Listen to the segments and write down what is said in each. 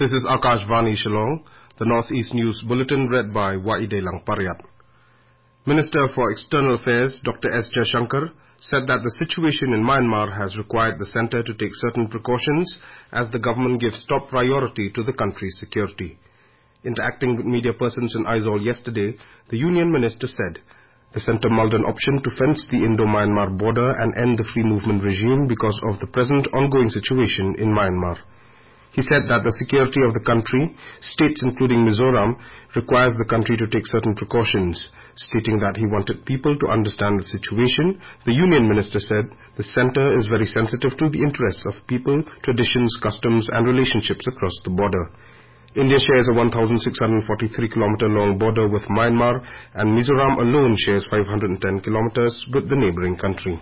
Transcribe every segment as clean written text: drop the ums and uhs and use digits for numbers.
This is Akashvani Shillong, the Northeast News Bulletin read by Waide Langpariat. Minister for External Affairs Dr. S. Jaishankar said that the situation in Myanmar has required the centre to take certain precautions as the government gives top priority to the country's security. Interacting with media persons in Aizawl yesterday, the Union Minister said the centre mulled an option to fence the Indo-Myanmar border and end the free movement regime because of the present ongoing situation in Myanmar. He said that the security of the country, states including Mizoram, requires the country to take certain precautions. Stating that he wanted people to understand the situation, the Union Minister said the centre is very sensitive to the interests of people, traditions, customs and relationships across the border. India shares a 1,643-kilometre long border with Myanmar, and Mizoram alone shares 510 kilometres with the neighbouring country.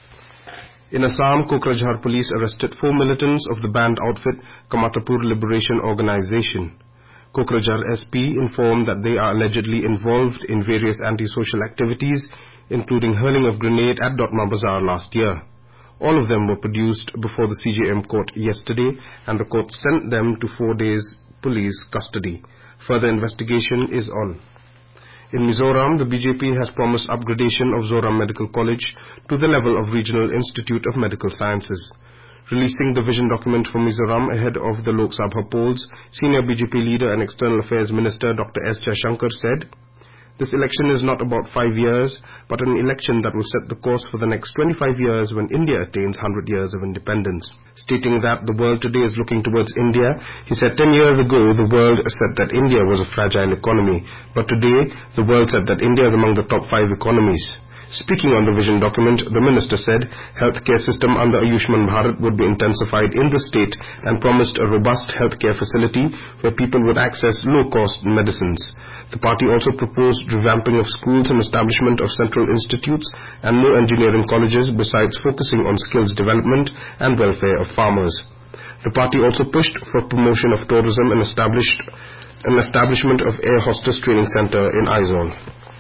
In Assam, Kokrajhar police arrested 4 militants of the banned outfit Kamatapur Liberation Organization. Kokrajhar SP informed that they are allegedly involved in various anti-social activities, including hurling of grenade at Dotma Bazaar last year. All of them were produced before the CJM court yesterday, and the court sent them to 4 days police custody. Further investigation is on. In Mizoram, the BJP has promised upgradation of Zoram Medical College to the level of Regional Institute of Medical Sciences. Releasing the vision document for Mizoram ahead of the Lok Sabha polls, senior BJP leader and External Affairs Minister Dr. S. Jaishankar said, "This election is not about 5 years, but an election that will set the course for the next 25 years when India attains 100 years of independence." Stating that the world today is looking towards India, he said 10 years ago the world said that India was a fragile economy, but today the world said that India is among the top 5 economies. Speaking on the vision document, the minister said healthcare system under Ayushman Bharat would be intensified in the state and promised a robust healthcare facility where people would access low-cost medicines. The party also proposed revamping of schools and establishment of central institutes and more engineering colleges, besides focusing on skills development and welfare of farmers. The party also pushed for promotion of tourism and establishment of air hostess training centre in Aizawl.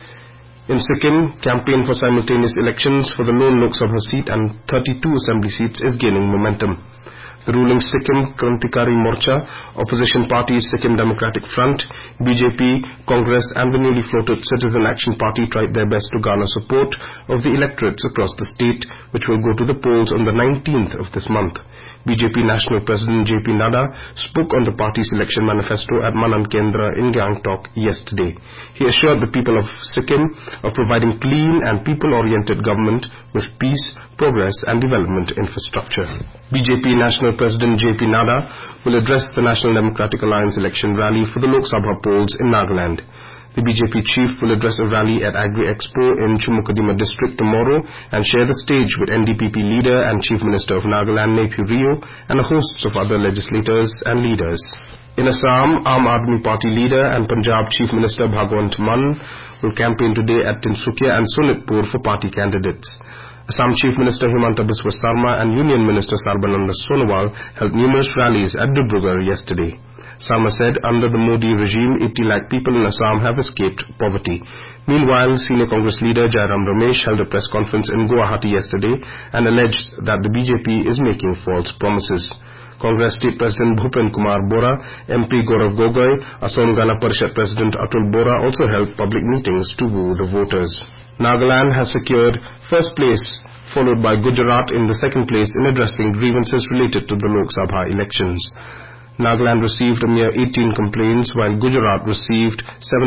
In Sikkim, campaign for simultaneous elections for the lone Lok Sabha seat and 32 assembly seats is gaining momentum. The ruling Sikkim Krantikari Morcha, opposition parties Sikkim Democratic Front, BJP, Congress and the newly floated Citizen Action Party tried their best to garner support of the electorates across the state, which will go to the polls on the 19th of this month. BJP National President JP Nadda spoke on the party's election manifesto at Manan Kendra in Gangtok yesterday. He assured the people of Sikkim of providing clean and people-oriented government with peace, progress and development infrastructure. BJP National President JP Nadda will address the National Democratic Alliance election rally for the Lok Sabha polls in Nagaland. The BJP chief will address a rally at Agri Expo in Chumukadima district tomorrow and share the stage with NDPP leader and Chief Minister of Nagaland Neiphiu Rio and hosts of other legislators and leaders. In Assam, Aam Aadmi Party leader and Punjab Chief Minister Bhagwant Mann will campaign today at Tinsukia and Sonitpur for party candidates. Assam Chief Minister Himanta Biswa Sarma and Union Minister Sarbananda Sonowal held numerous rallies at Dibrugarh yesterday. Sarma said under the Modi regime, 80 lakh people in Assam have escaped poverty. Meanwhile, senior Congress leader Jairam Ramesh held a press conference in Guwahati yesterday and alleged that the BJP is making false promises. Congress State President Bhupen Kumar Bora, MP Gaurav Gogoi, Assam Gana Parishad President Atul Bora also held public meetings to woo the voters. Nagaland has secured first place, followed by Gujarat in the second place in addressing grievances related to the Lok Sabha elections. Nagaland received a mere 18 complaints, while Gujarat received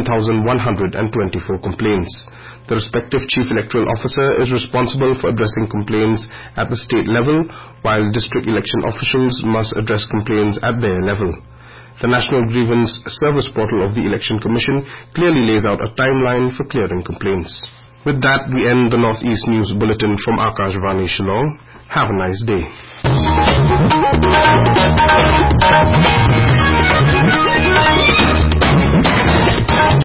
7,124 complaints. The respective Chief Electoral Officer is responsible for addressing complaints at the state level, while district election officials must address complaints at their level. The National Grievance Service Portal of the Election Commission clearly lays out a timeline for clearing complaints. With that, we end the Northeast News Bulletin from Akashvani Shillong. Have a nice day.